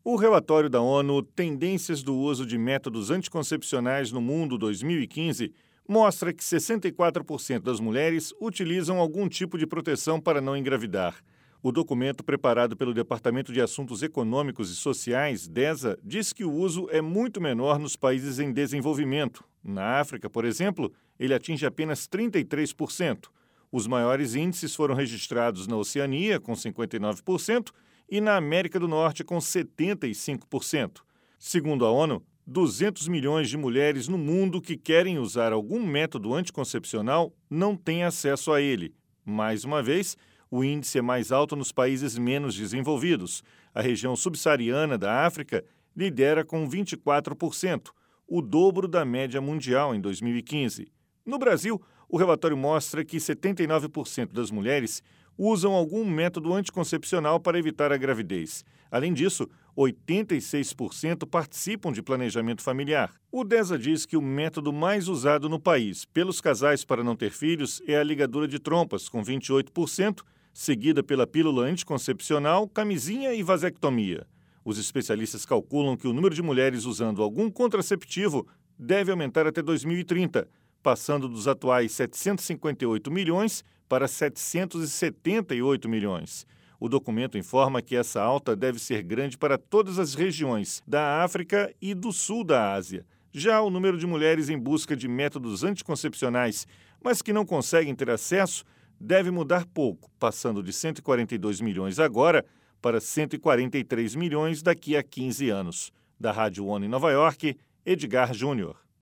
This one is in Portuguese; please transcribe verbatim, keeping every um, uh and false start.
O relatório da ONU Tendências do Uso de Métodos Anticoncepcionais no Mundo dois mil e quinze mostra que sessenta e quatro por cento das mulheres utilizam algum tipo de proteção para não engravidar. O documento preparado pelo Departamento de Assuntos Econômicos e Sociais, DESA, diz que o uso é muito menor nos países em desenvolvimento. Na África, por exemplo, ele atinge apenas trinta e três por cento. Os maiores índices foram registrados na Oceania, com cinquenta e nove por cento, e na América do Norte, com setenta e cinco por cento. Segundo a ONU, duzentos milhões de mulheres no mundo que querem usar algum método anticoncepcional não têm acesso a ele. Mais uma vez, o índice é mais alto nos países menos desenvolvidos. A região subsaariana da África lidera com vinte e quatro por cento, o dobro da média mundial em dois mil e quinze. No Brasil, o relatório mostra que setenta e nove por cento das mulheres usam algum método anticoncepcional para evitar a gravidez. Além disso, oitenta e seis por cento participam de planejamento familiar. O DESA diz que o método mais usado no país pelos casais para não ter filhos é a ligadura de trompas, com vinte e oito por cento, seguida pela pílula anticoncepcional, camisinha e vasectomia. Os especialistas calculam que o número de mulheres usando algum contraceptivo deve aumentar até dois mil e trinta, passando dos atuais setecentos e cinquenta e oito milhões para setecentos e setenta e oito milhões. O documento informa que essa alta deve ser grande para todas as regiões da África e do sul da Ásia. Já o número de mulheres em busca de métodos anticoncepcionais, mas que não conseguem ter acesso, deve mudar pouco, passando de cento e quarenta e dois milhões agora para cento e quarenta e três milhões daqui a quinze anos. Da Rádio ONU em Nova York, Edgar Júnior.